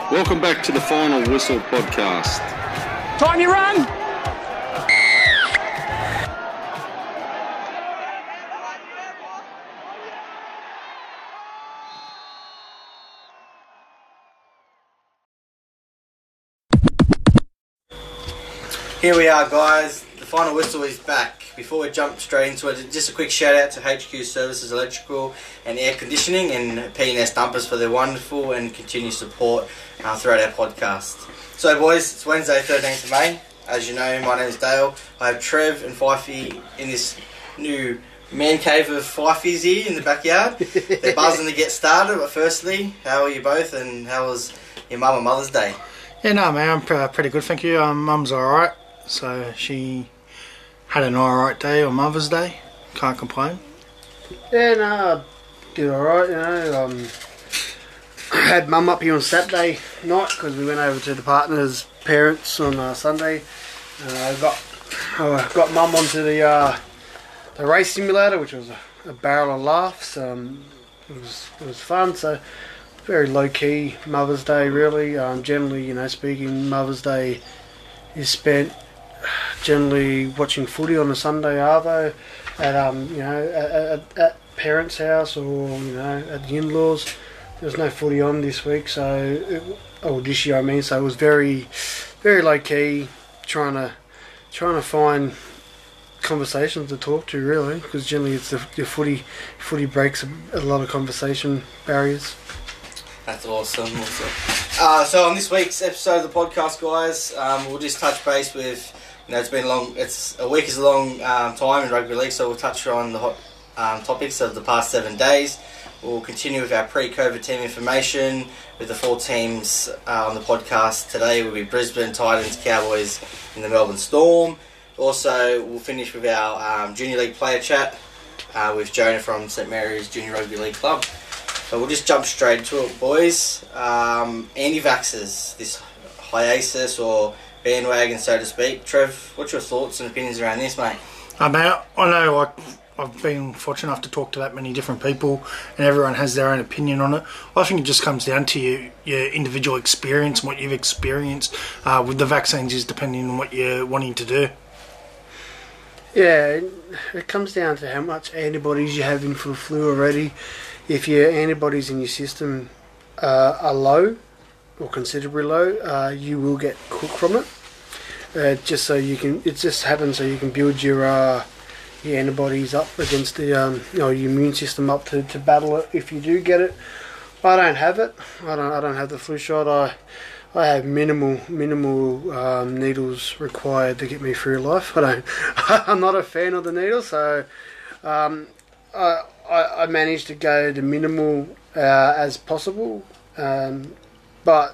Welcome back to the Final Whistle podcast. Time you run! Here we are, guys. The Final Whistle is back. Before we jump straight into it, just a quick shout out to HQ Services Electrical and Air Conditioning and P&S Dumpers for their wonderful and continued support throughout our podcast. So, boys, it's Wednesday, 13th of May. As you know, my name is Dale. I have Trev and Fifey in this new man cave of Fifey's here in the backyard. They're buzzing to get started, but firstly, how are you both and how was your mum and Mother's Day? Yeah, no, man, I'm pretty good, thank you. Mum's alright, so she had an alright day on Mother's Day. Can't complain. Yeah, no, I did alright, you know. I had Mum up here on Saturday night because we went over to the partner's parents on Sunday. I got Mum onto the race simulator, which was a barrel of laughs. It was fun, so very low key Mother's Day, really. Generally, you know, speaking, Mother's Day is spent generally watching footy on a Sunday arvo at parents' house or, you know, at the in-laws. There was no footy on this week, this year I mean, so it was very, very low key, trying to find conversations to talk to, really, because generally it's the footy breaks a lot of conversation barriers. That's awesome. So on this week's episode of the podcast, guys, we'll just touch base with, you know, a week is a long time in rugby league, so we'll touch on the hot topics of the past 7 days. We'll continue with our pre-COVID team information with the 4 teams on the podcast today. Will be Brisbane, Titans, Cowboys and the Melbourne Storm. Also, we'll finish with our Junior League player chat with Jonah from St Mary's Junior Rugby League Club. So we'll just jump straight to it, boys. Anti-vaxxers, this hiatus or bandwagon, so to speak. Trev, what's your thoughts and opinions around this, mate? I know I've been fortunate enough to talk to that many different people and everyone has their own opinion on it. I think it just comes down to your individual experience and what you've experienced with the vaccines is depending on what you're wanting to do. Yeah, it comes down to how much antibodies you have in for the flu already. If your antibodies in your system are low or considerably low, you will get cooked from it. It just happens so you can build your antibodies up against the your immune system up to battle it if you do get it. I don't have it. I don't have the flu shot. I have minimal needles required to get me through life. I'm not a fan of the needles, so I managed to go the minimal as possible, but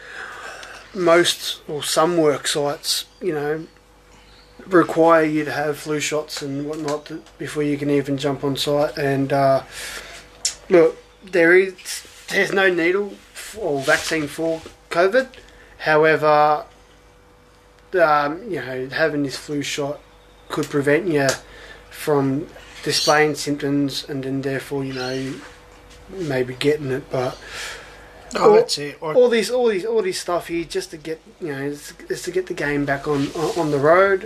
most or some work sites, you know, require you to have flu shots and whatnot before you can even jump on site. And look, there's no needle or vaccine for COVID. However, you know, having this flu shot could prevent you from displaying symptoms and then therefore, you know, maybe getting it. But That's it. All these stuff here just to get, you know, is to get the game back on the road.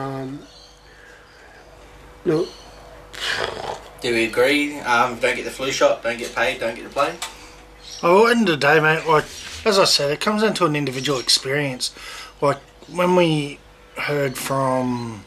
Look, do we agree? Don't get the flu shot, don't get paid, don't get to play? Well, at the end of the day, mate, like, as I said, it comes down to an individual experience. Like, when we heard from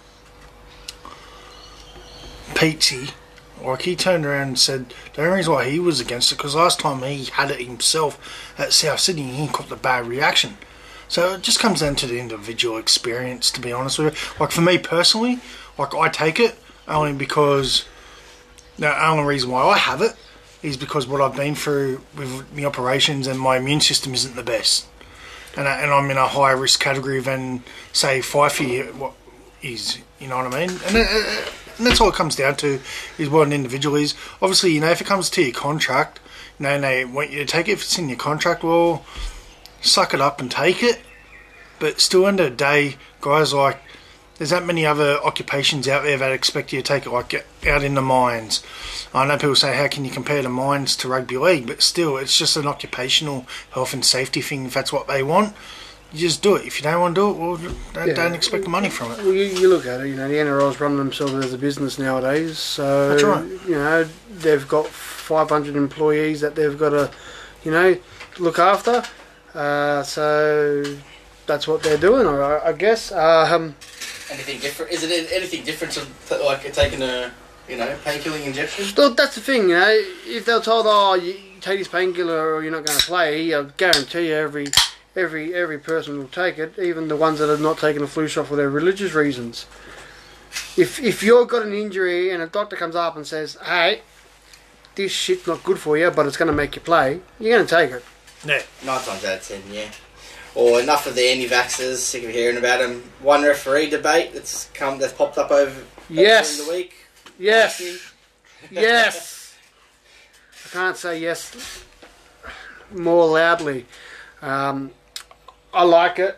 Peatsy, like, he turned around and said the only reason why he was against it, because last time he had it himself at South Sydney, he got the bad reaction. So it just comes down to the individual experience, to be honest with you. Like, for me personally, like, I take it only because the only reason why I have it is because what I've been through with the operations and my immune system isn't the best. And I'm in a higher risk category than, say, Fifey is, you know what I mean? And that's all it comes down to, is what an individual is. Obviously, you know, if it comes to your contract, you know, and they want you to take it, if it's in your contract, well, suck it up and take it. But still, end of the day, guys, like, there's that many other occupations out there that expect you to take it, like out in the mines. I know people say, how can you compare the mines to rugby league? But still, it's just an occupational health and safety thing. If that's what they want, you just do it. If you don't want to do it, well, don't expect the money from it. Well, you look at it, the NRL's running themselves as a business nowadays. So, that's right. They've got 500 employees that they've got to, look after. So that's what they're doing, I guess. Anything different? Is it anything different to like taking a painkilling injection? Look, that's the thing. If they're told, you take this painkiller or you're not going to play, I guarantee you every person will take it, even the ones that are not taking a flu shot for their religious reasons. If you've got an injury and a doctor comes up and says, hey, this shit's not good for you, but it's going to make you play, you're going to take it. Yeah. 9 times out of 10, yeah. Or enough of the anti-vaxxers, sick of hearing about them. One referee debate that's popped up over yes. the week. Yes. Yes. I can't say yes more loudly. I like it.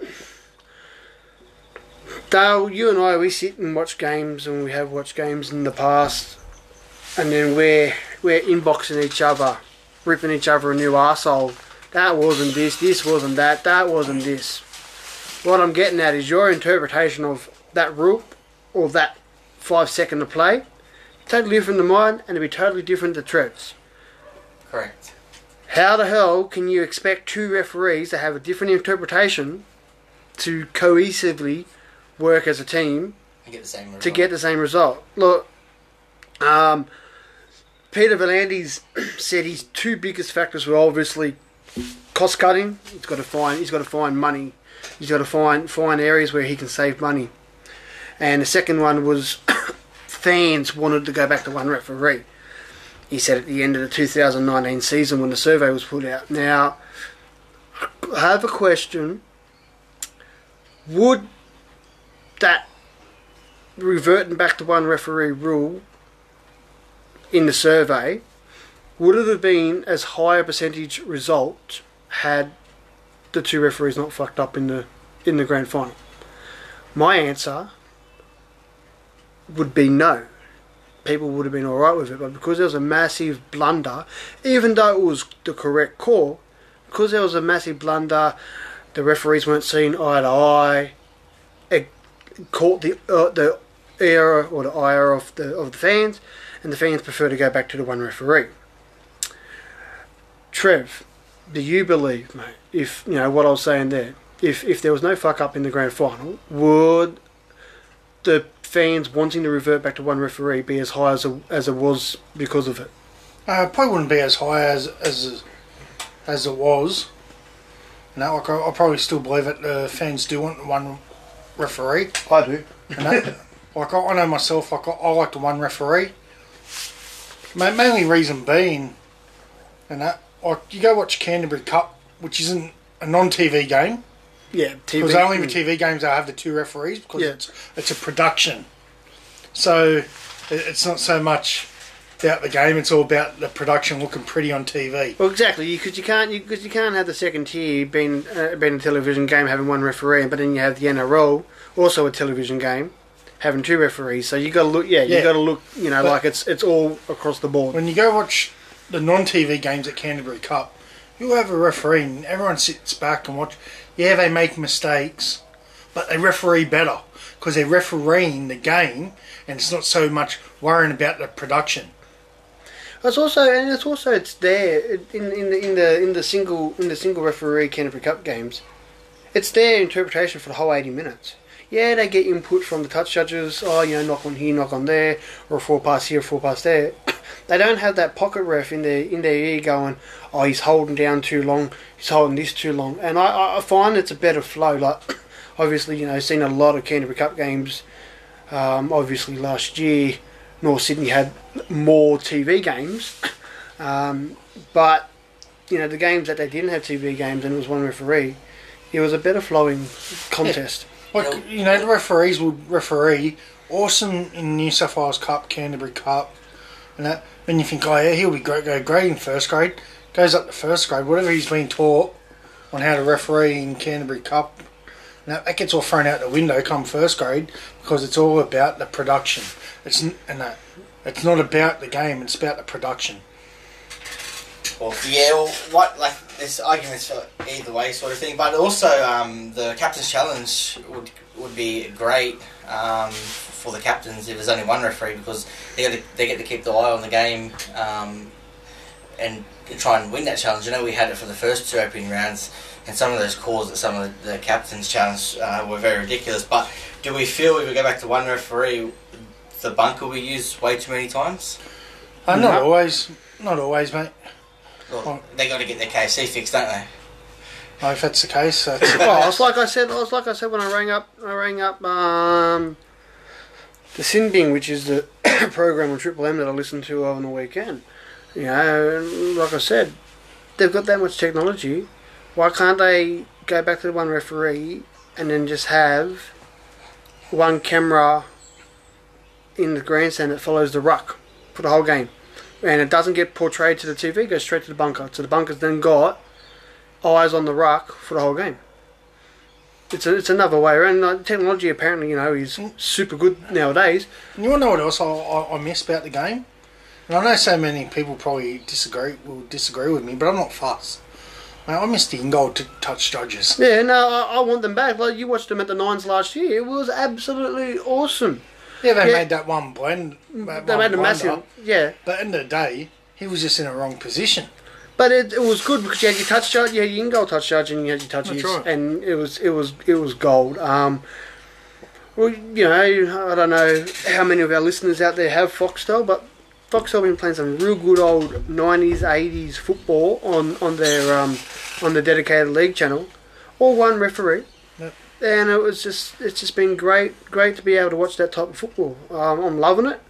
Dale, you and I, we sit and watch games, and we have watched games in the past, and then we're inboxing each other, ripping each other a new arsehole. That wasn't this wasn't that wasn't this. What I'm getting at is your interpretation of that rule, or that 5 second to play, totally different to mine, and it'll be totally different to Trev's. Correct. How the hell can you expect two referees to have a different interpretation to cohesively work as a team and get the same result? To get the same result? Look, Peter V'landys said his two biggest factors were obviously cost cutting. He's got to find money. He's got to find areas where he can save money. And the second one was fans wanted to go back to one referee. He said at the end of the 2019 season when the survey was put out. Now, I have a question. Would that reverting back to one referee rule in the survey, would it have been as high a percentage result had the two referees not fucked up in the grand final? My answer would be no. People would have been alright with it, but because there was a massive blunder, even though it was the correct call, because there was a massive blunder, the referees weren't seen eye to eye, it caught the error or the ire of the fans, and the fans prefer to go back to the one referee. Trev, do you believe, mate, if, what I was saying there, if there was no fuck up in the grand final, would the fans wanting to revert back to one referee be as high as it was because of it? Probably wouldn't be as high as it was. No, I probably still believe that the fans do want one referee. I do. I know myself. I like the one referee. Mainly reason being, you go watch Canterbury Cup, which isn't a non-TV game. Yeah, TV. Because only the TV games I have the two referees because it's a production. So it's not so much about the game; it's all about the production looking pretty on TV. Well, exactly, because you can't have the second tier being a television game having one referee, but then you have the NRL also a television game having two referees. So you got to look, you got to look, like it's all across the board. When you go watch the non-TV games at Canterbury Cup, you'll have a referee and everyone sits back and watch. Yeah, they make mistakes, but they referee better because they're refereeing the game, and it's not so much worrying about the production. It's there in the single referee Canterbury Cup games. It's their interpretation for the whole 80 minutes. Yeah, they get input from the touch judges. Knock on here, knock on there, or a 4-pass here, 4-pass there. They don't have that pocket ref in their ear going, he's holding down too long, he's holding this too long. And I find it's a better flow. Like, obviously, seen a lot of Canterbury Cup games. Obviously, last year, North Sydney had more TV games. But, the games that they didn't have TV games and it was one referee, it was a better flowing contest. Yeah. The referees would referee awesome in New South Wales Cup, Canterbury Cup, and that. And you think, he'll be great in first grade. Goes up to first grade, whatever he's been taught on how to referee in Canterbury Cup Now, that gets all thrown out the window come first grade because it's all about the production. It's not about the game, it's about the production. Well, there's arguments for either way sort of thing, but also the Captain's Challenge would be great for the captains if there's only one referee, because they get to keep the eye on the game and try and win that challenge. You know, we had it for the first 2 opening rounds, and some of those calls at some of the Captain's Challenge were very ridiculous. But do we feel if we go back to one referee, the bunker will be used way too many times? Not always, mate. Well, they got to get their KFC fixed, don't they? No, if that's the case, that's well, it's like I said when I rang up the Sinbing, which is the program on Triple M that I listened to on the weekend. You know, like I said, they've got that much technology. Why can't they go back to the one referee and then just have one camera in the grandstand that follows the ruck for the whole game? And it doesn't get portrayed to the TV, it goes straight to the bunker. So the bunker's then got eyes on the ruck for the whole game. It's another way around. Technology apparently, is super good nowadays. And you want to know what else I miss about the game? And I know so many people probably will disagree with me, but I'm not fussed. Mate, I miss the in-goal touch judges. Yeah, no, I want them back. Like, you watched them at the Nines last year. It was absolutely awesome. Yeah, they made that one blend. They made a massive, yeah. But at the end of the day, he was just in a wrong position. But it was good because you had your touch charge, you had your in-goal touch charge, and you had your touches, That's right. And it was gold. Well, I don't know how many of our listeners out there have Foxtel, but Foxtel have been playing some real good old 90s, 80s football on their dedicated league channel. All one referee. Yep. And it's just been great to be able to watch that type of football. I'm loving it.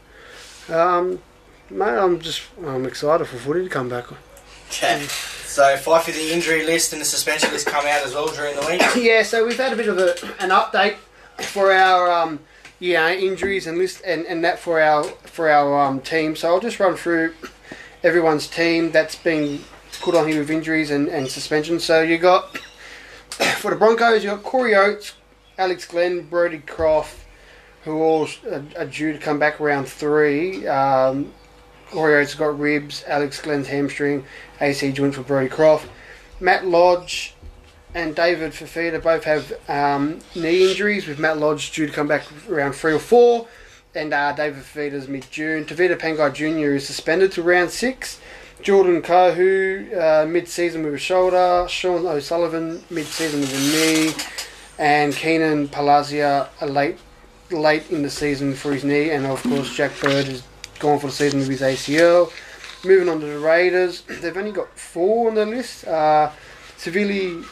Mate, I'm excited for footy to come back. Okay. So, Fife, the injury list and the suspension list come out as well during the week? Yeah, so we've had a bit of an update for our injuries and list and that for our team. So I'll just run through everyone's team that's been put on here with injuries and suspensions. So you got, for the Broncos, you got Corey Oates, Alex Glenn, Brodie Croft, who all are due to come back round 3. Corey Oates has got ribs, Alex Glenn's hamstring, AC joint for Brodie Croft. Matt Lodge and David Fafita both have knee injuries, with Matt Lodge due to come back around 3 or 4, and David Fafita's mid-June. Tavita Pangai Jr. is suspended to round 6. Jordan Kahu mid-season with a shoulder. Sean O'Sullivan mid-season with a knee, and Keenan Palazia late in the season for his knee, and of course Jack Bird is gone for the season with his ACL. Moving on to the Raiders, they've only got 4 on the list. Siliva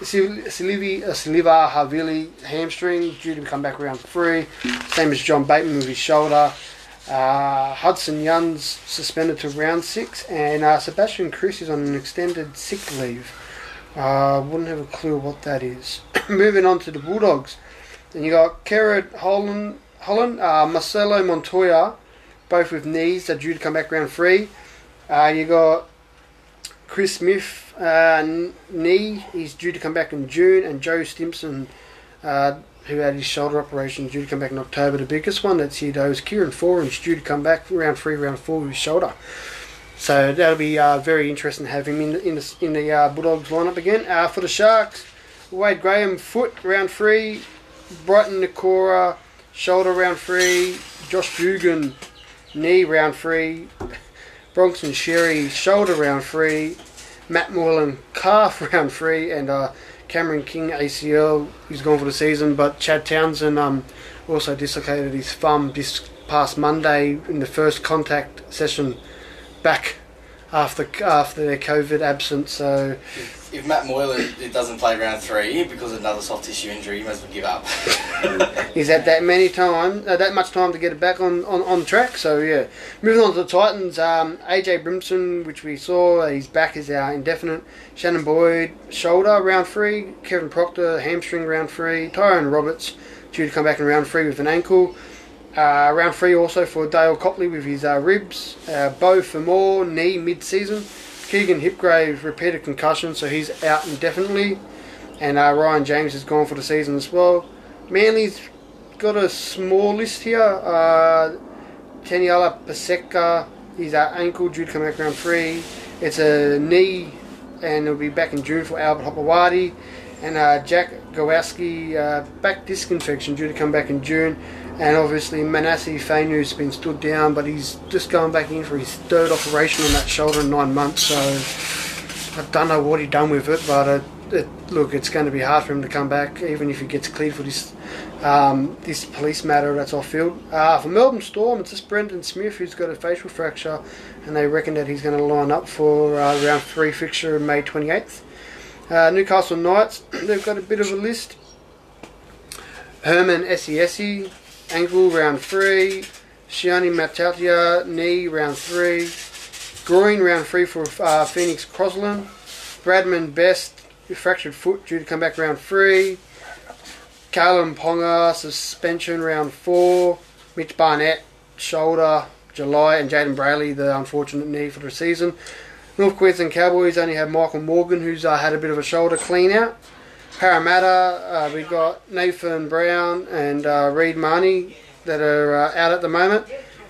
Havili hamstring, due to come back around 3. Same as John Bateman with his shoulder. Hudson Young's suspended to round 6, and Sebastian Chris is on an extended sick leave. Wouldn't have a clue what that is. Moving on to the Bulldogs, then you got Kerrod Holland, Marcelo Montoya, both with knees that are due to come back round 3. You got Chris Smith, knee, he's due to come back in June, and Joe Stimson, who had his shoulder operation, due to come back in October. The biggest one that's here though is Kieran Foran's due to come back round 3, round 4 with his shoulder. So that'll be very interesting to have him in the Bulldogs lineup again. For the Sharks, Wade Graham, foot round 3, Brighton Nakora, shoulder round 3, Josh Dugan, knee round 3, Bronson Sherry, shoulder round 3, Matt Moreland, calf round 3, and Cameron King, ACL, he's gone for the season, but Chad Townsend also dislocated his thumb this past Monday in the first contact session back after their COVID absence. So if Matt Moylan doesn't play round 3 because of another soft tissue injury, he must give up. He's had that much time to get it back on track. So yeah, moving on to the Titans, AJ Brimson, which we saw, his back is indefinite. Shannon Boyd, shoulder round 3. Kevin Proctor, hamstring round 3. Tyrone Roberts due to come back in round 3 with an ankle. Round 3 also for Dale Copley with his ribs. Beau Fermor, knee mid-season. Keegan Hipgrave, repeated concussion, so he's out indefinitely. and Ryan James is gone for the season as well. Manly's got a small list here. Taniela Paseka, his ankle due to come back round 3. It's a knee, and it'll be back in June for Albert Hopewadi. And Jack Gowowski, back disc infection due to come back in June. And obviously Manasseh Fainu's been stood down, but he's just going back in for his 3rd operation on that shoulder in 9 months. So I don't know what he's done with it, but look, it's going to be hard for him to come back, even if he gets cleared for this this police matter that's off field. For Melbourne Storm, it's just Brendan Smith who's got a facial fracture, and they reckon that he's going to line up for round 3 fixture May 28th. Newcastle Knights, they've got a bit of a list. Herman Esiesi, ankle round 3. Shiani Matatia, knee round 3. Groin round 3 for Phoenix Crosland. Bradman Best, fractured foot due to come back round 3. Callum Ponga, suspension round 4. Mitch Barnett, shoulder, July. And Jaden Brayley, the unfortunate knee for the season. North Queensland Cowboys only have Michael Morgan, who's had a bit of a shoulder clean out. Parramatta, we've got Nathan Brown and Reid Marnie that are out at the moment.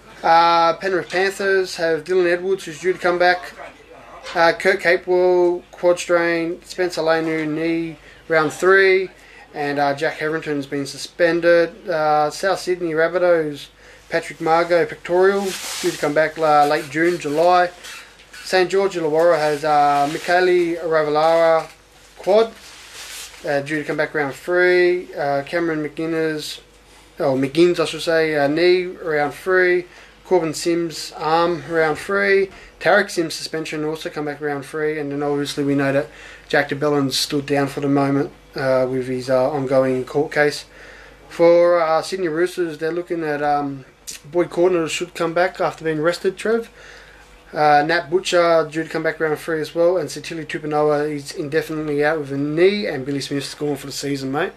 Penrith Panthers have Dylan Edwards, who's due to come back. Kurt Capewell, quad strain. Spencer Lanu, knee, round 3. And Jack Hetherington's been suspended. South Sydney Rabbitohs, Patrick Margot, pectoral, due to come back late June, July. St George Illawarra has Michaeli Ravalawa, quad, due to come back round 3. Cameron McGinns, I should say, knee, round 3. Corbin Sims, arm, round 3. Tarek Sims, suspension, also come back round 3. And then obviously we know that Jack de Bellin's stood down for the moment with his ongoing court case. For Sydney Roosters, they're looking at Boyd Cordner should come back after being rested, Trev. Nat Butcher due to come back round 3 as well, and Sitili Tupanoa is indefinitely out with a knee, and Billy Smith's gone for the season, mate.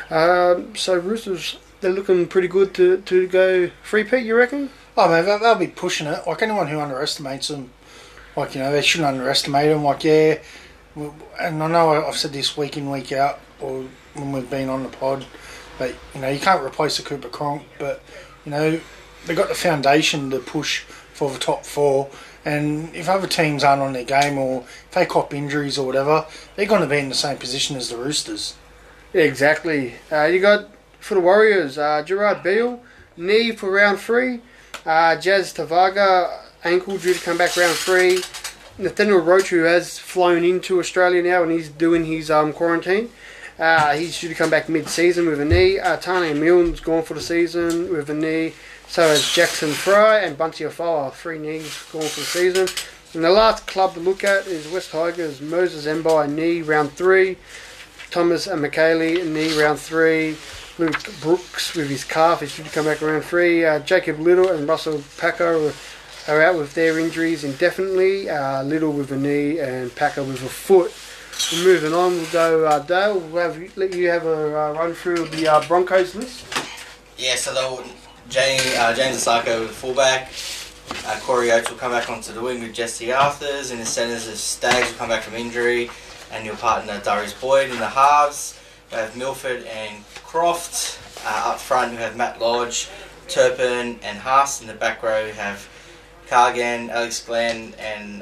So Roosters, they're looking pretty good to go 3-peat, you reckon? Oh man, they'll be pushing it. Like anyone who underestimates them, like they shouldn't underestimate them. Like and I know I've said this week in week out, or when we've been on the pod, but you can't replace a Cooper Cronk, but they've got the foundation to push for the top 4. And if other teams aren't on their game, or if they cop injuries or whatever, they're going to be in the same position as the Roosters. Yeah, exactly. You got, for the Warriors, Gerard Beale, knee for round 3. Jazz Tavaga, ankle due to come back round 3. Nathaniel Roach, who has flown into Australia now and he's doing his quarantine. He's due to come back mid-season with a knee. Tane Milne's gone for the season with a knee. So is Jackson Fry and Bunty Afoa, 3 knees gone for the season. And the last club to look at is West Tigers, Moses Mbai, knee, round 3. Thomas and McKaylee, knee, round 3. Luke Brooks with his calf is due to come back round 3. Jacob Little and Russell Packer are out with their injuries indefinitely. Little with a knee and Packer with a foot. Moving on, we'll go Dale. We'll let you have a run through the Broncos list. Yeah, so James Asako with fullback. Corey Oates will come back onto the wing with Jesse Arthurs. In the centres, Staggs will come back from injury. And your partner Darius Boyd in the halves. We have Milford and Croft. Up front, we have Matt Lodge, Turpin and Haas. In the back row, we have Cargan, Alex Glenn, and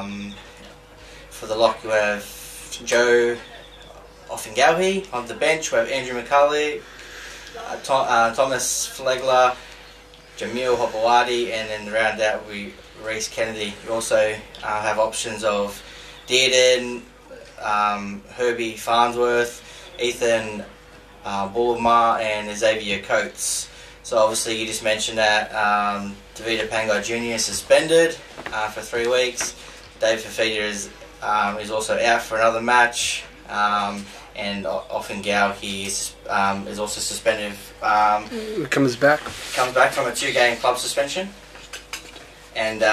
for the lock, you have Joe Offengauhi. On the bench, we have Andrew McCulley, Thomas Flegler, Jamil Hopewadi, and then the round out we Reece Kennedy. You also have options of Dearden, Herbie Farnsworth, Ethan Bullemar, and Xavier Coates. So obviously you just mentioned that Davida Pangai Jr. is suspended for 3 weeks. Dave Fafita is also out for another match. And Offengauhi is also suspended. Comes back from a 2-game club suspension. And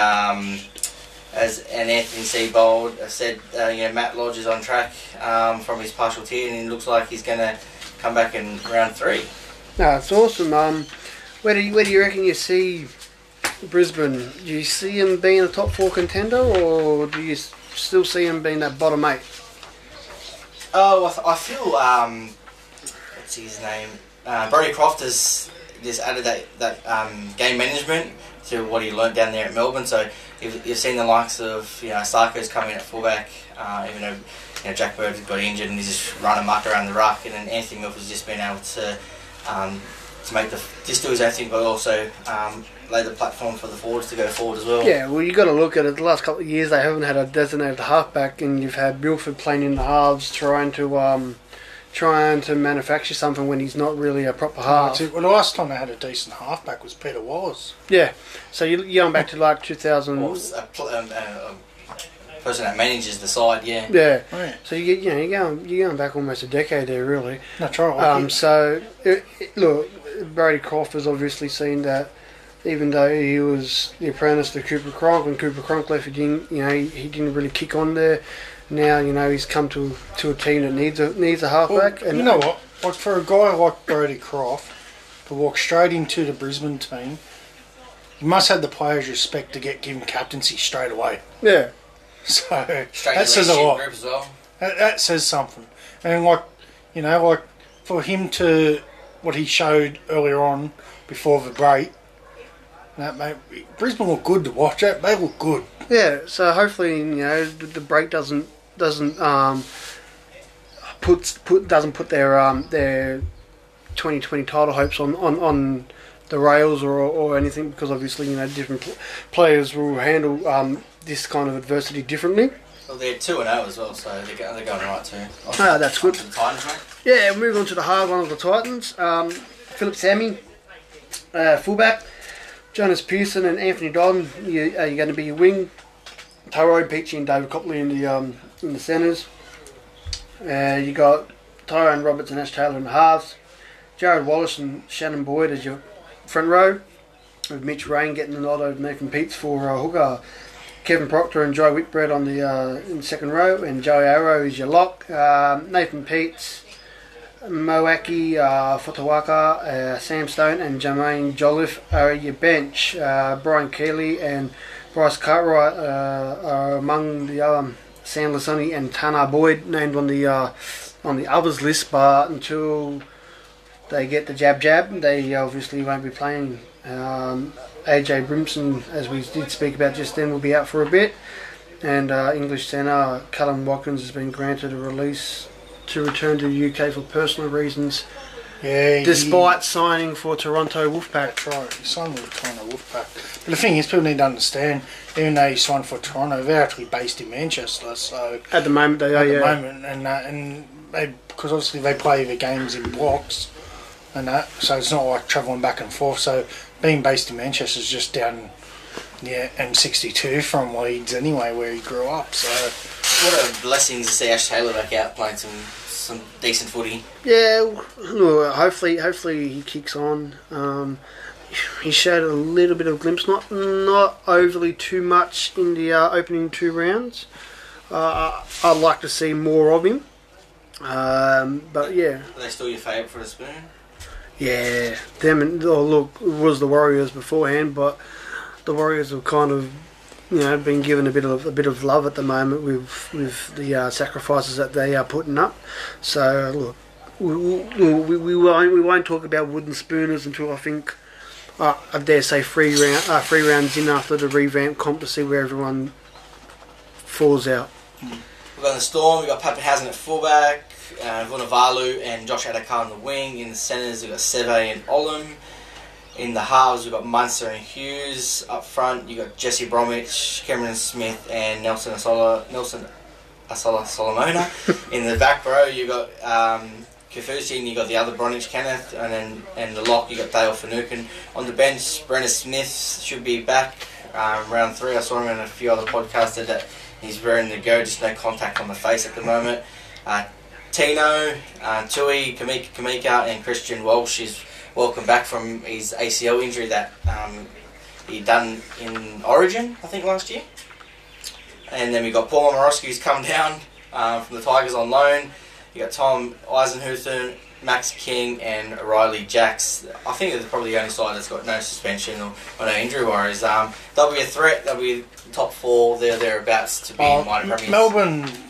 Anthony Seibold said, Matt Lodge is on track from his partial tear, and it looks like he's going to come back in round 3. No, it's awesome. Where do you reckon you see Brisbane? Do you see him being a top 4 contender, or do you still see him being that bottom 8? I feel what's his name? Brodie Croft has just added that game management to what he learnt down there at Melbourne. So you've seen the likes of Sarko's coming in at fullback, even though Jack Bird got injured and he's just run amok around the ruck, and then Anthony Milford's just been able to make just do his own thing, but also lay the platform for the forwards to go forward as well. Yeah, well, you got to look at it. The last couple of years, they haven't had a designated halfback, and you've had Milford playing in the halves, trying to manufacture something when he's not really a proper half. Well, the last time they had a decent halfback was Peter Wallace. Yeah, so you're going back to like 2000. Or a person that manages the side, yeah. Yeah. Oh, yeah. So you're going back almost a decade there, really. That's right. So look, Brodie Croft has obviously seen that. Even though he was the apprentice to Cooper Cronk, when Cooper Cronk left, he didn't really kick on there. Now he's come to a team that needs a halfback. Well, and you know what? Like for a guy like Brodie Croft to walk straight into the Brisbane team, you must have the players' respect to give him captaincy straight away. Yeah. So that says a lot. As well. That says something. And like for him to what he showed earlier on before the break. Brisbane look good to watch. They look good. Yeah, so hopefully the break doesn't put their 2020 title hopes on the rails or anything, because obviously different players will handle this kind of adversity differently. Well, they're 2-0 as well, so they're going right too. That's good. The Titans, mate. Yeah, move on to the hard one of the Titans. Philip Sammy, fullback. Jonas Pearson and Anthony Don, you're going to be your wing. Tyrone Peachy and David Copley in the centres. You got Tyrone Roberts and Ash Taylor in the halves. Jared Wallace and Shannon Boyd as your front row, with Mitch Rain getting the nod over Nathan Peets for hooker. Kevin Proctor and Joe Whitbread in the second row, and Joe Arrow is your lock. Nathan Peets, Moaki, Fotawaka, Sam Stone and Jermaine Jolliffe are your bench. Brian Keeley and Bryce Cartwright are among the Sam Lasoni and Tana Boyd named on the others list, but until they get the jab, they obviously won't be playing. AJ Brimson, as we did speak about just then, will be out for a bit, and English centre Callum Watkins has been granted a release to return to the UK for personal reasons. Yeah, despite signing for Toronto Wolfpack. That's right, he signed with Toronto Wolfpack. But the thing is, people need to understand, even though he signed for Toronto, they're actually based in Manchester. So at the moment, they are. And because obviously they play the games in blocks, and that, so it's not like travelling back and forth. So being based in Manchester is just down M62 from Leeds anyway, where he grew up. So what a blessing to see Ash Taylor back out playing some decent footy. Yeah, well, hopefully he kicks on. He showed a little bit of glimpse, not overly too much in the opening 2 rounds. I'd like to see more of him. But yeah. Are they still your favourite for the Spoon? Yeah, look, it was the Warriors beforehand, but the Warriors have kind of, been given a bit of love at the moment with the sacrifices that they are putting up. So look, we won't talk about wooden spooners until I think I dare say 3 rounds in after the revamped comp to see where everyone falls out. We've got the Storm. We've got Pappenhausen at fullback. Vunivalu and Josh Adokar in the wing. In the centres, we've got Seve and Olam. In the halves, we've got Munster and Hughes. Up front, you've got Jesse Bromwich, Cameron Smith and Nelson Asola Solomona. In the back row, you've got Kafusi, and you've got the other Bronich Kenneth. And the lock, you've got Dale Finucane. On the bench, Brenna Smith should be back round 3. I saw him in a few other podcasts that he's raring to go, just no contact on the face at the moment. Tino, Tui, Kamika and Christian Walsh is welcome back from his ACL injury that he done in Origin, I think, last year. And then we got Paul Morosky, who's come down from the Tigers on loan. You got Tom Eisenhuther, Max King and Riley Jacks. I think they're probably the only side that's got no suspension or no injury worries. They'll be a threat. They'll be top 4 thereabouts to be in minor premiers.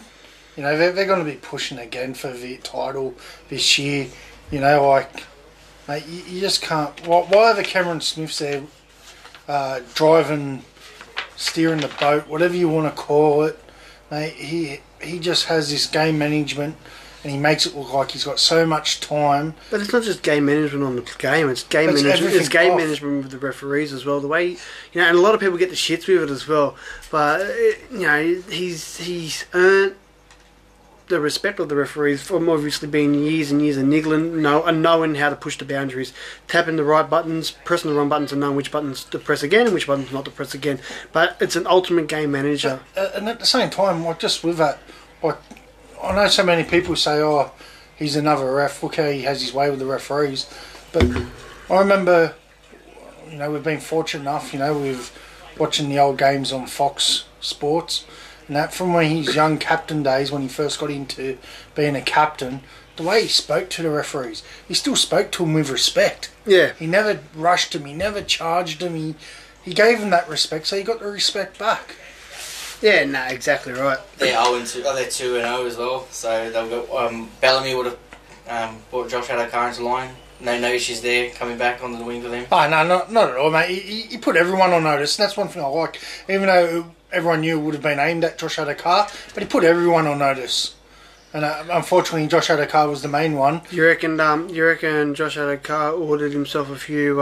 You know, they're going to be pushing again for the title this year. You know, like, mate, you just can't. Why are the Cameron Smiths there driving, steering the boat, whatever you want to call it? Mate, he just has this game management, and he makes it look like he's got so much time. But it's not just game management on the game; it's game management. It's game management with the referees as well. The way, and a lot of people get the shits with it as well. But he's earned the respect of the referees from obviously being years and years of niggling, and knowing how to push the boundaries, tapping the right buttons, pressing the wrong buttons, and knowing which buttons to press again and which buttons not to press again. But it's an ultimate game manager. And at the same time, like, just with that, like, I know so many people say, "Oh, he's another ref. Look how he has his way with the referees." But I remember, we've been fortunate enough, with watching the old games on Fox Sports. And that from when his young captain days, when he first got into being a captain, the way he spoke to the referees, he still spoke to them with respect. Yeah. He never rushed him, he never charged him, he gave him that respect, so he got the respect back. Yeah, no, exactly right. They're 2-0 as well, so they'll go, Bellamy would have brought Josh Adokar into line. No issues there, coming back onto the wing with him. Oh, no, not at all, mate. He put everyone on notice, and that's one thing I like. Even though everyone knew it would have been aimed at Josh Adokar, but he put everyone on notice. And unfortunately, Josh Adokar was the main one. You reckon Josh Adokar ordered himself a few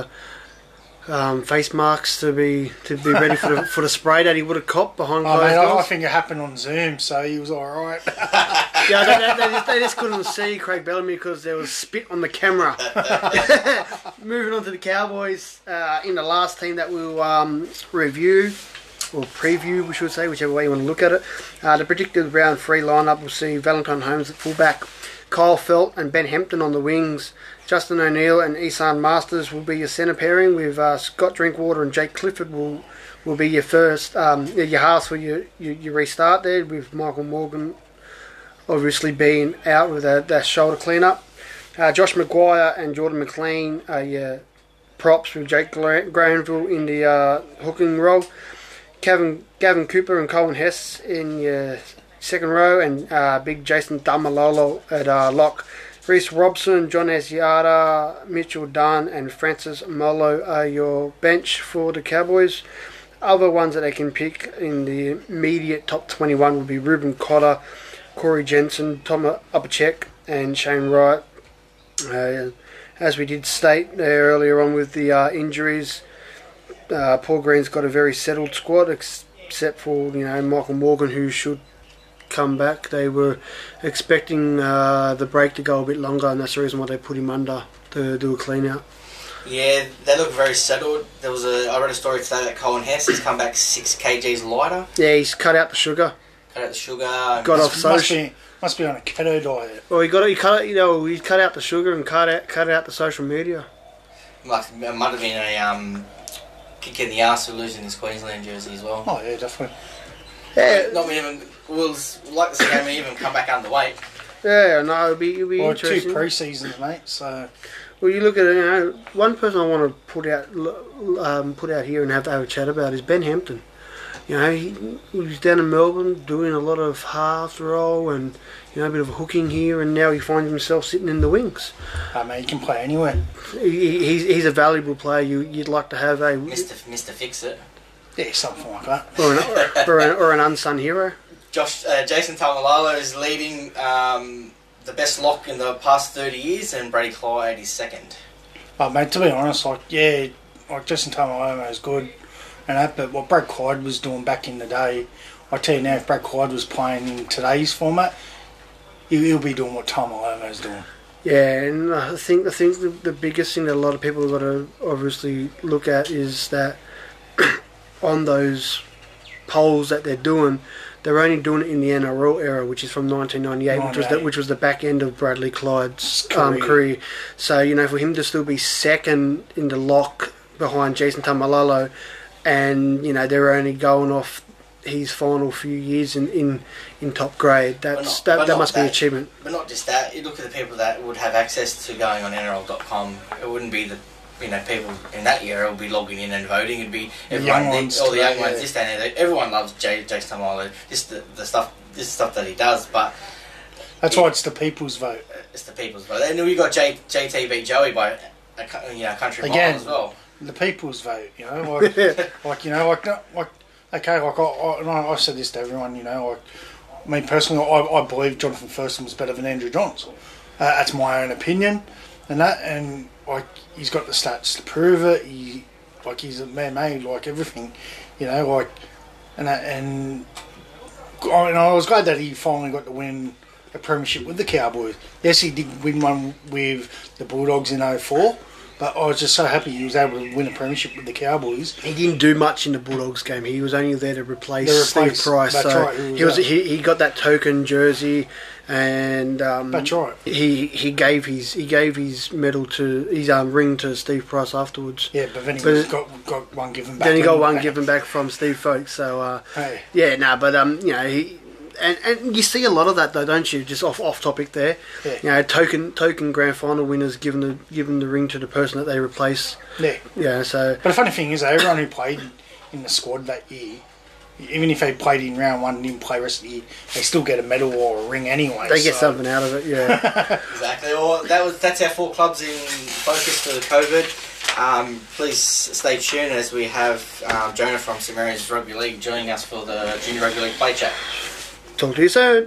face masks to be ready for the spray that he would have copped behind closed doors? I think it happened on Zoom, so he was all right. Yeah, they just couldn't see Craig Bellamy because there was spit on the camera. Moving on to the Cowboys, in the last team that we'll review, or preview, we should say, whichever way you want to look at it. The predicted round 3 lineup will see Valentine Holmes at fullback, Kyle Felt and Ben Hampton on the wings. Justin O'Neill and Isan Masters will be your centre pairing, with Scott Drinkwater and Jake Clifford will be your first, your halves for your restart there, with Michael Morgan obviously being out with that shoulder clean-up. Josh Maguire and Jordan McLean are your props, with Jake Granville in the hooking role. Gavin Cooper and Colin Hess in your second row, and big Jason Damalolo at lock. Reece Robson, John Asiata, Mitchell Dunn and Francis Molo are your bench for the Cowboys. Other ones that they can pick in the immediate top 21 will be Ruben Cotter, Corey Jensen, Tom Upachek and Shane Wright. As we did state there earlier on with the injuries, Paul Green's got a very settled squad, except for Michael Morgan, who should come back. They were expecting the break to go a bit longer, and that's the reason why they put him under to do a clean out. Yeah, they look very settled. I read a story today that Colin Hess has come back 6 kgs lighter. Yeah, he's cut out the sugar. Got off social. Must be on a keto diet. Well, he cut out the sugar and cut out the social media. It might have been a kick in the arse for losing his Queensland jersey as well. Oh yeah, definitely. Yeah, not even. We'll like to see him even come back underweight. Yeah, no, it'll be interesting. 2 pre-seasons, mate. So. Well, you look at it. One person I want to put out here and have a chat about is Ben Hampton. He was down in Melbourne doing a lot of half roll and a bit of hooking here, and now he finds himself sitting in the wings. Mate, he can play anywhere. He's a valuable player. You'd like to have a Mr. Fix It. Yeah, something like that. or an unsung hero. Jason Taumalolo is leading the best lock in the past 30 years, and Brady Clyde is second. Mate, to be honest, Jason Taumalolo is good and that, but what Brad Clyde was doing back in the day, I tell you now, if Brad Clyde was playing in today's format, he'll be doing what Taumalolo is doing. Yeah, and I think the biggest thing that a lot of people have got to obviously look at is that on those polls that they're doing, they're only doing it in the NRL era, which is from 1998, which was the back end of Bradley Clyde's career. So for him to still be second in the lock behind Jason Taumalolo, and they're only going off his final few years in top grade. That must be an achievement. But not just that. You look at the people that would have access to going on NRL.com. It wouldn't be the people in that era would be logging in and voting. It'd be everyone, all the young ones. This day and there, everyone loves Jason Taumalolo. Just the stuff this is stuff that he does, but that's why it's the people's vote. It's the people's vote. And we got JT beat Joey by a country mile as well. The people's vote, like, okay, I said this to everyone, me personally, I believe Jonathan Thurston was better than Andrew Johns. That's my own opinion, and he's got the stats to prove it. He's a man made, like everything, and I was glad that he finally got to win a premiership with the Cowboys. Yes, he did win one with the Bulldogs in 2004. But I was just so happy he was able to win a premiership with the Cowboys. He didn't do much in the Bulldogs game. He was only there to replace Steve Price. That's so right. He got that token jersey, and that's right. He gave his medal to his ring to Steve Price afterwards. Yeah, but then he got one given back. Then he got one given back from Steve Folkes. So he. And you see a lot of that though, don't you? Just off topic there. Yeah. Token grand final winners given the ring to the person that they replace. Yeah. Yeah. So. But the funny thing is, everyone who played in the squad that year, even if they played in round one and didn't play the rest of the year, they still get a medal or a ring anyway. They get something out of it. Yeah. Exactly. Well, that's our 4 clubs in focus for the COVID. Please stay tuned as we have Jonah from St Mary's Rugby League joining us for the Junior Rugby League Play Chat. Talk to you soon.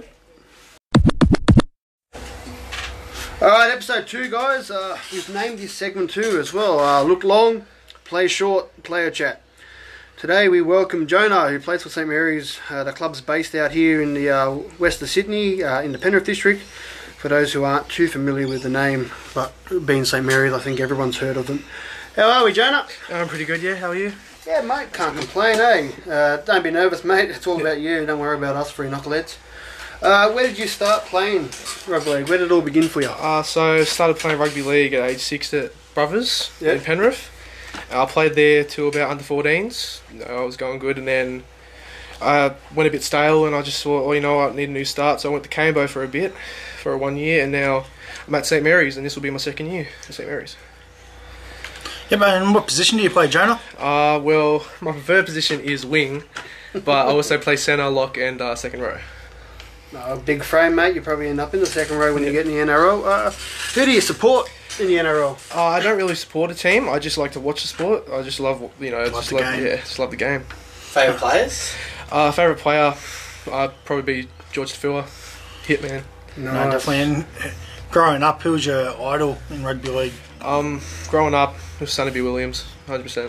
Alright, episode 2, guys. We've named this segment 2 as well. Look long, play short, player chat. Today we welcome Jonah, who plays for St Mary's. The club's based out here in the west of Sydney, in the Penrith district. For those who aren't too familiar with the name, but being St Mary's, I think everyone's heard of them. How are we, Jonah? I'm pretty good, yeah. How are you? Yeah, mate, can't complain, eh? Don't be nervous, mate. It's all about you. Don't worry about us, free knuckleheads. Where did you start playing rugby league? Where did it all begin for you? So started playing rugby league at age 6 at Brothers in Penrith. I played there till about under 14s. I was going good, and then I went a bit stale, and I just thought, you know what, I need a new start. So I went to Cambo for 1 year, and now I'm at St Mary's, and this will be my 2nd year at St Mary's. Yeah, man. And what position do you play, Jonah? Well, my preferred position is wing, but I also play centre, lock, and 2nd row. Big frame, mate. You probably end up in the 2nd row when you get in the NRL. Who do you support in the NRL? I don't really support a team. I just like to watch the sport. I just love, just love the game. Favourite players? Favourite player, I'd probably be George Tafua, Hitman. No, definitely. And growing up, who was your idol in rugby league? Growing up, it was Sonny B. Williams, 100%.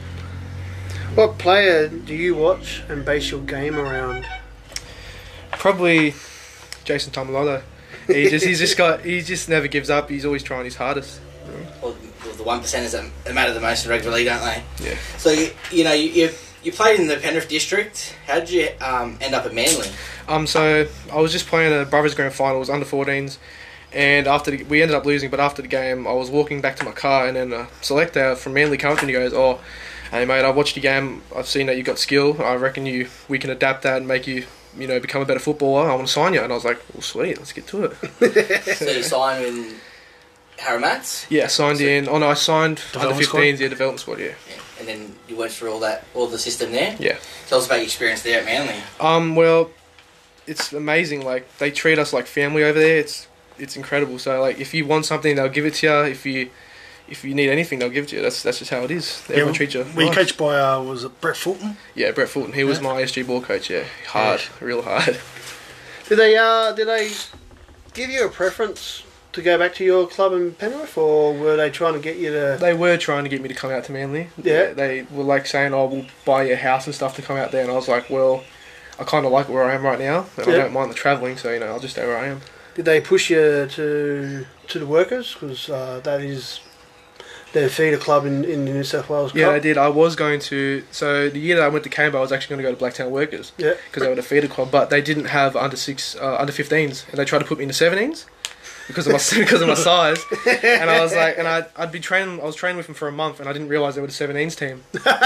What player do you watch and base your game around? Probably Jason Tamalolo. He just never gives up. He's always trying his hardest. Well, the 1%ers that matter the most in rugby league, don't they? Yeah. So you played in the Penrith district. How did you end up at Manly? So I was just playing a Brothers Grand Final. It was under 14s. And we ended up losing, but after the game, I was walking back to my car, and then a selector from Manly came up and he goes, "Oh, hey mate, I watched your game. I've seen that you got skill. I reckon we can adapt that and make you, become a better footballer. I want to sign you." And I was like, "Well, sweet, let's get to it." So you signed in Haramats? Yeah, I signed under 15s, development squad, yeah. And then you went through all the system there? Yeah. Tell us about your experience there at Manly. Well, it's amazing. Like, they treat us like family over there. It's incredible. So, like, if you want something, they'll give it to you. If you need anything, they'll give it to you. That's just how it is. Everyone treats you. Were you coached by, was it Brett Fulton? Yeah, Brett Fulton. He was my SG ball coach, yeah. Real hard. Did they give you a preference to go back to your club in Penrith, or were they trying to get you to... They were trying to get me to come out to Manly. Yeah. They were, like, saying, "Oh, we'll buy you a house and stuff to come out there." And I was like, well, I kind of like where I am right now. And I don't mind the travelling, so, I'll just stay where I am. Did they push you to the workers? Because that is their feeder club in the New South Wales Cup. Yeah, they did. I was going to... So the year that I went to Cambo, I was actually going to go to Blacktown Workers. Yeah. Because they were the feeder club, but they didn't have under 15s, and they tried to put me into 17s because of my size. And I was like, I'd be training. I was training with them for a month, and I didn't realise they were the 17s team.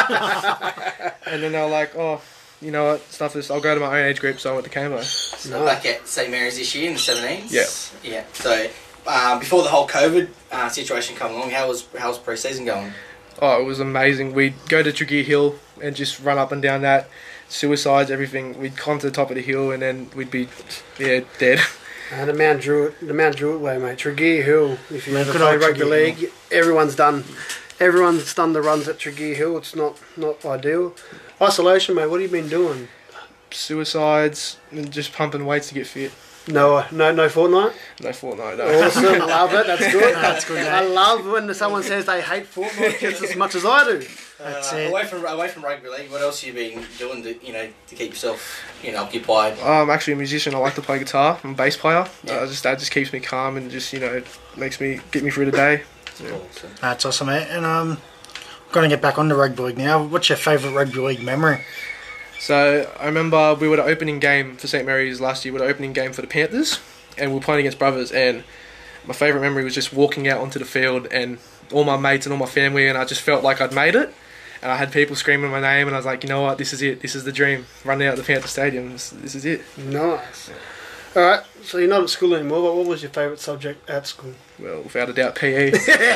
And then they were like, "Oh, you know what, stuff this, I'll go to my own age group," so I went to Cambo. So back at St Mary's this year in the 17s? Yeah. Yeah. So before the whole COVID situation come along, how was pre-season going? Oh, it was amazing. We'd go to Tregear Hill and just run up and down that. Suicides, everything. We'd climb to the top of the hill and then we'd be, dead. The Mount Druitt way, mate. Tregear Hill. If you ever play rugby league, everyone's done the runs at Tregear Hill. It's not ideal. Isolation, mate. What have you been doing? Suicides and just pumping weights to get fit. No Fortnite? No Fortnite, no. Awesome, love it, that's good. That's good. I love when someone says they hate Fortnite just as much as I do. That's it. Away from rugby league, what else have you been doing to keep yourself occupied? I'm actually a musician. I like to play guitar. I'm a bass player. Yeah. That just keeps me calm and just get me through the day. Yeah. Awesome. That's awesome, mate. And I'm going to get back on the rugby league now. What's your favourite rugby league memory? So I remember we were the opening game for St Mary's last year. We were the opening game for the Panthers, and we were playing against Brothers. And my favourite memory was just walking out onto the field and all my mates and all my family, and I just felt like I'd made it. And I had people screaming my name, and I was like, you know what, this is it. This is the dream. Running out of the Panther Stadium. This is it. Nice. All right. So you're not at school anymore. But what was your favourite subject at school? Well, without a doubt, PE.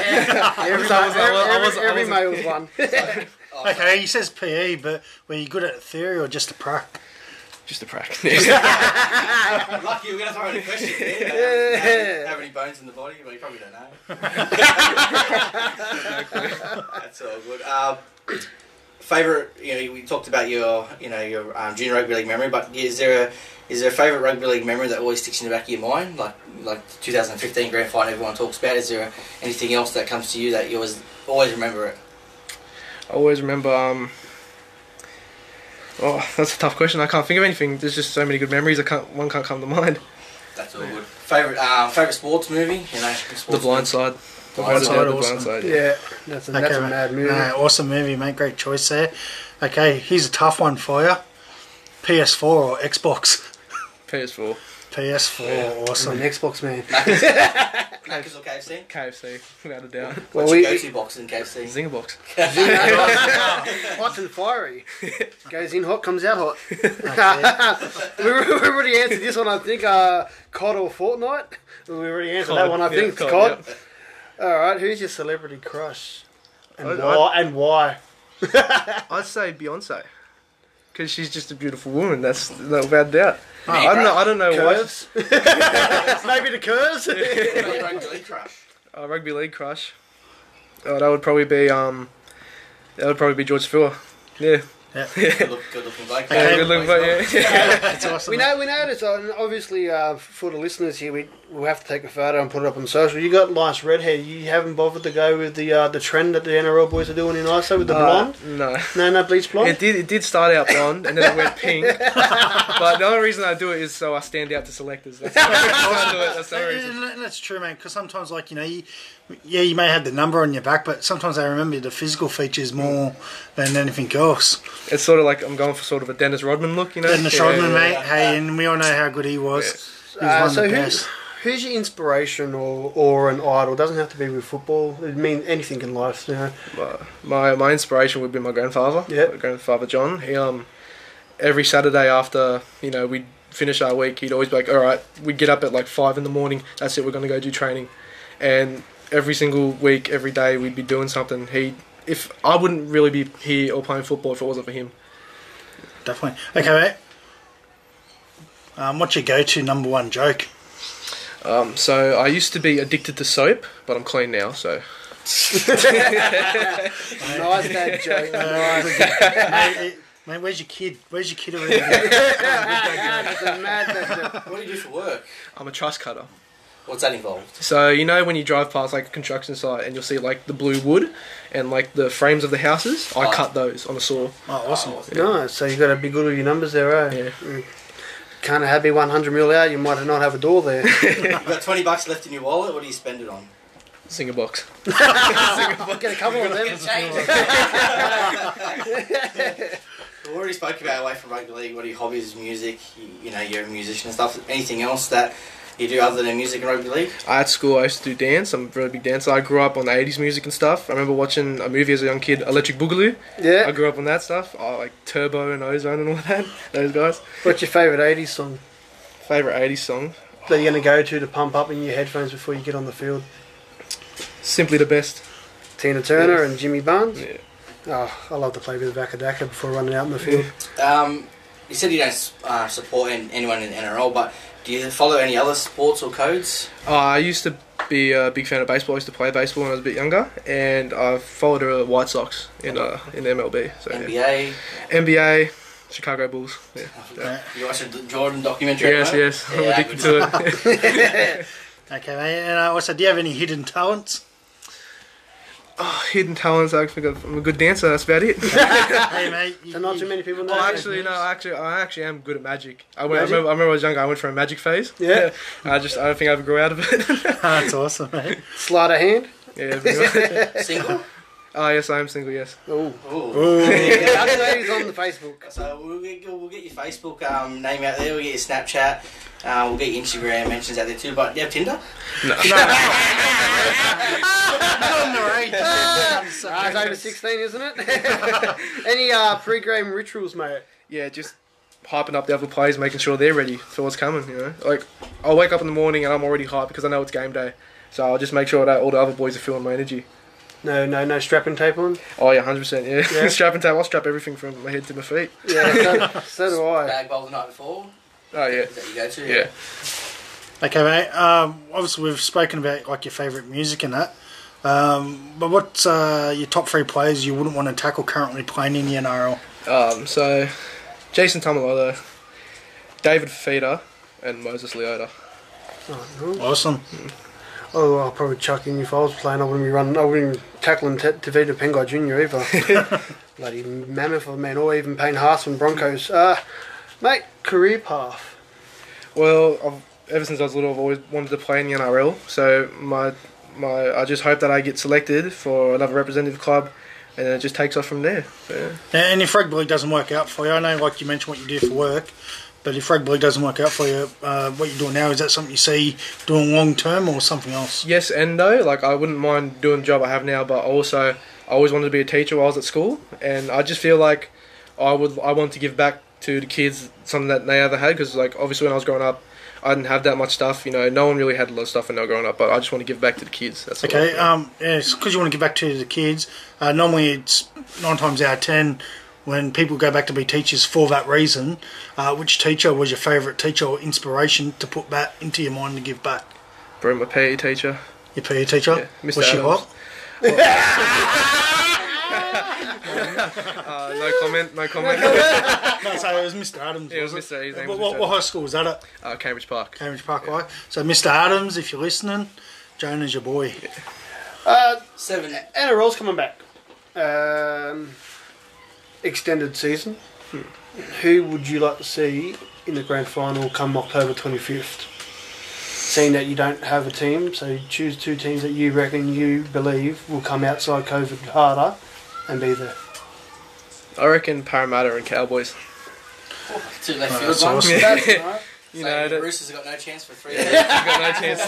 Every male's one. Okay, he says PE, but were you good at theory or just a prac? Just a prac. Lucky we're going to throw in a question here. Have any bones in the body? Well, you probably don't know. That's all good. Favourite, we talked about your junior rugby league memory, but is there a favourite rugby league memory that always sticks in the back of your mind, like 2015 grand final everyone talks about? Is there anything else that comes to you that you always remember it? I always remember. That's a tough question. I can't think of anything. There's just so many good memories. One can't come to mind. That's all good. Favourite sports movie? The Blind Side. The Blind Side, yeah. That's a mad movie. Awesome movie, mate. Great choice there. Okay, here's a tough one for you. PS4 or Xbox? PS4. PS4, awesome. I'm an Xbox man. Macca's or KFC? KFC, without a doubt. What's your go-to box in KFC? Zinger box. Hot and fiery. Goes in hot, comes out hot. We already answered this one, I think. COD or Fortnite? We already answered that one, I think. It's COD. Yep. Alright, who's your celebrity crush? And why? I'd say Beyonce. Because she's just a beautiful woman. That's no without doubt. I don't know Curves? Maybe the Curves? Rugby league crush. Rugby league crush. That would probably be George Fuller. Yeah. Yeah. Good looking bloke. Yeah, good looking bloke. Yeah. That's awesome. We noticed, obviously, for the listeners here, we'll have to take a photo and put it up on social. You got nice red hair. You haven't bothered to go with the trend that the NRL boys are doing in ISO with the blonde? No, bleach blonde? It did start out blonde and then it went pink. But the only reason I do it is so I stand out to selectors. That's why I do it. That's the only reason. That's true, man. Because sometimes, you may have the number on your back, but sometimes I remember the physical features more than anything else. It's sort of like I'm going for sort of a Dennis Rodman look, Dennis Rodman, mate. Yeah. Hey, and we all know how good he was. Yes. He was one of the best. Who's your inspiration or an idol? It doesn't have to be with football. It means anything in life, My inspiration would be my grandfather. Yeah. My grandfather John. He every Saturday after we'd finish our week, he'd always be like, all right, we'd get up at like 5 a.m. That's it. We're going to go do training, and every single week, every day, we'd be doing something. If I wouldn't really be here or playing football if it wasn't for him. Definitely. Okay, mate. What's your go-to number one joke? So I used to be addicted to soap, but I'm clean now. So. Nice dad joke. Nice. Mate, where's your kid? Where's your kid already? That's a mad dad joke. What do you do for work? I'm a truss cutter. What's that involved? So when you drive past like a construction site and you'll see like the blue wood and like the frames of the houses, I cut those on a saw. Oh, awesome. Nice. So you got to be good with your numbers there, eh? Yeah. Can't have be 100 mil out. You might not have a door there. You've got $20 left in your wallet. What do you spend it on? Zinger box. Get a couple of them. We already spoke about away from rugby league. What are your hobbies? Music. You're a musician and stuff. Anything else that you do other than music and rugby league? At school, I used to do dance. I'm a really big dancer. I grew up on the 80s music and stuff. I remember watching a movie as a young kid, Electric Boogaloo. Yeah. I grew up on that stuff. Like Turbo and Ozone and all that. Those guys. What's your favourite 80s song? Favourite 80s song? That you're going to go to pump up in your headphones before you get on the field? Simply the Best. Tina Turner and Jimmy Barnes. Yeah. Oh, I love to play with Vakadaka before running out in the field. You said you don't support anyone in the NRL, but do you follow any other sports or codes? I used to be a big fan of baseball. I used to play baseball when I was a bit younger, and I followed the White Sox in MLB. So, NBA? NBA, Chicago Bulls. Yeah. You watched the Jordan documentary? Yes. I'm addicted to it. Okay, mate. And also, do you have any hidden talents? Hidden talents. I think I'm a good dancer. That's about it. Hey, mate. So not too many people know. I actually am good at magic. I remember when I was younger, I went for a magic phase. Yeah. I don't think I ever grew out of it. That's awesome, mate. Sleight of hand. Yeah. Single? Oh yes, I am single. Yes. Oh. Yeah. Other ladies on the Facebook. So we'll get your Facebook name out there. We'll get your Snapchat. We'll get your Instagram mentions out there too. But do you have Tinder? No. It's over 16, isn't it? Any pre-game rituals, mate? Yeah, just hyping up the other players, making sure they're ready for what's coming. You know, like I'll wake up in the morning and I'm already hyped because I know it's game day. So I'll just make sure that all the other boys are feeling my energy. No strapping tape on? Oh yeah, 100%. Yeah. Strap and tape. I'll strap everything from my head to my feet. Yeah, so do I. Bag bowl the night before? Oh yeah. Is that you go to? Yeah. Okay, mate. Obviously, we've spoken about like your favourite music and that. But what's your top 3 players you wouldn't want to tackle currently playing in the NRL? So Jason Tamalolo, David Feeder, and Moses Leota. Awesome. Oh, I'll probably chuck in if I was playing. I wouldn't be tackling Tavita Pengai Jr. either. Bloody mammoth of a man, or even Payne Haas from Broncos. Mate, career path. Well, ever since I was little, I've always wanted to play in the NRL. So I just hope that I get selected for another representative club, and then it just takes off from there. So, yeah. And if rugby league doesn't work out for you, I know like you mentioned what you do for work, but if rugby league doesn't work out for you, what you're doing now, is that something you see doing long term or something else? Yes and no. Like I wouldn't mind doing the job I have now, but also I always wanted to be a teacher while I was at school, and I just feel like I want to give back to the kids something that they ever had, because like obviously when I was growing up, I didn't have that much stuff. You know, no one really had a lot of stuff when they were growing up, but I just want to give back to the kids. That's okay. It's because you want to give back to the kids. Normally, it's 9 times out of 10 when people go back to be teachers for that reason. Which teacher was your favourite teacher or inspiration to put back into your mind to give back? Probably my PE teacher. Your PE teacher? Yeah, Mr. Was she Adams. hot? No comment. No, so it was Mr. Adams. Yeah, it was Mr. His name was What Mr. high school was that at? Cambridge Park. Cambridge Park High. So Mr. Adams, if you're listening, Jonah's your boy. 7. NRL's coming back. Extended season. Who would you like to see in the grand final come October 25th? Seeing that you don't have a team, so you choose 2 teams that you believe will come outside COVID harder and be there. I reckon Parramatta and Cowboys. 2 left field that's ones. awesome. That's right. You So know, the that, Roosters have got no chance for 3 you've got no chance.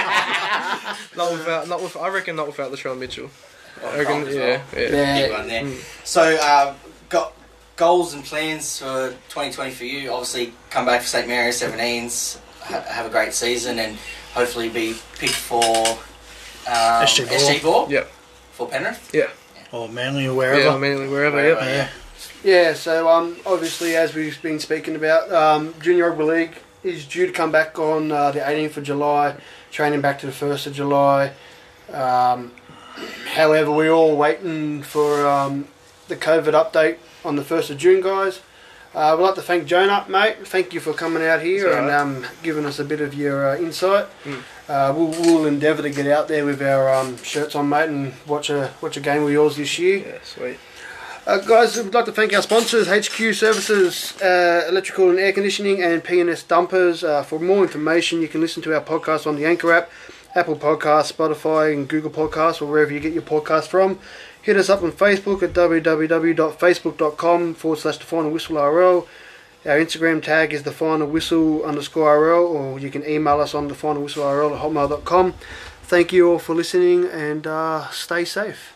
I reckon not without Latrell Mitchell. I reckon, yeah. Big one there. So, got goals and plans for 2020 for you. Obviously, come back for St Mary's 17s, have a great season, and hopefully be picked for SG Ball. Yep. For Penrith. Yeah. Or Manly or wherever. Yeah, mainly wherever. Yeah. Yeah, so obviously, as we've been speaking about, Junior Rugby League is due to come back on the 18th of July, training back to the 1st of July. However, we're all waiting for the COVID update on the 1st of June, guys. We'd like to thank Jonah, mate. Thank you for coming out here and giving us a bit of your insight. We'll endeavour to get out there with our shirts on, mate, and watch a game with yours this year. Yeah, sweet. Guys, we'd like to thank our sponsors, HQ Services, Electrical and Air Conditioning, and P&S Dumpers. For more information, you can listen to our podcast on the Anchor app, Apple Podcasts, Spotify, and Google Podcasts, or wherever you get your podcast from. Hit us up on Facebook at www.facebook.com/thefinalwhistlerl. Our Instagram tag is thefinalwhistle_RL, or you can email us on thefinalwhistlerl@hotmail.com. Thank you all for listening, and stay safe.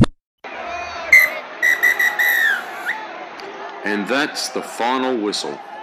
And that's the final whistle.